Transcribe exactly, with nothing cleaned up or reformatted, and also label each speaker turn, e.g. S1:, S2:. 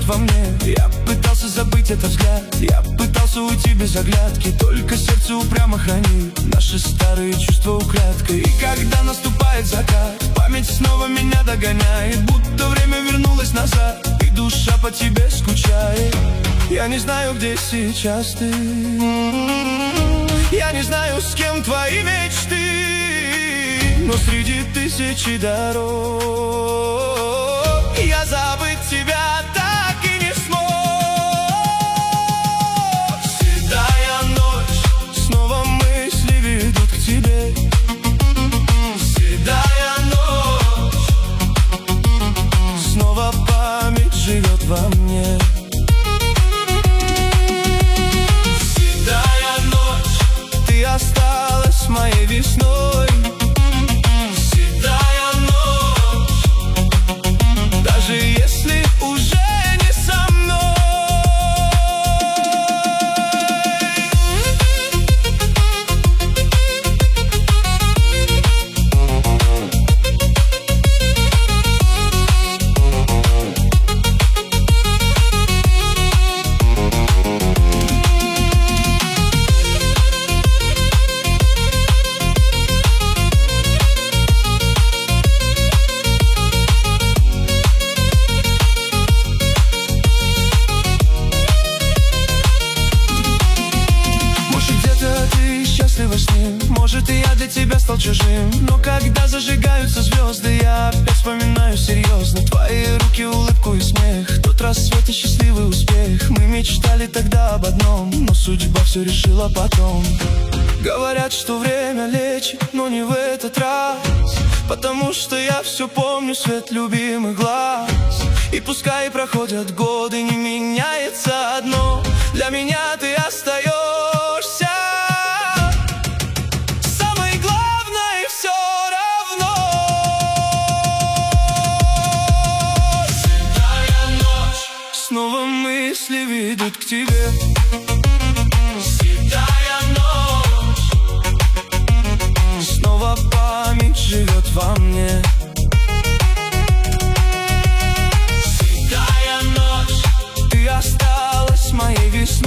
S1: во мне. Я пытался забыть этот взгляд, я пытался уйти без оглядки, только сердце упрямо хранит наши старые чувства украдкой. И когда наступает закат, память снова меня догоняет, будто время вернулось назад, и душа по тебе скучает. Я не знаю, где сейчас ты, я не знаю, с кем твои мечты, но среди тысячи дорог я забыть тебя так и не смог. Седая ночь, снова мысли ведут к тебе. Седая ночь, снова память живет во мне. Седая ночь, ты осталась моей весной. Седая ночь, даже если уже не со мной. Может, и я для тебя стал чужим, но когда зажигаются звезды, я опять вспоминаю серьезно твои руки, улыбку и смех, тот рассвет и счастливый успех. Мы мечтали тогда об одном, но судьба все решила потом. Говорят, что время лечит, но не в этот раз, потому что я все помню, свет любимых глаз. И пускай проходят годы, не меняется одно: для меня ты остаешься. Снова мысли ведут к тебе. Седая ночь, снова память живет во мне. Седая ночь, ты осталась моей весной.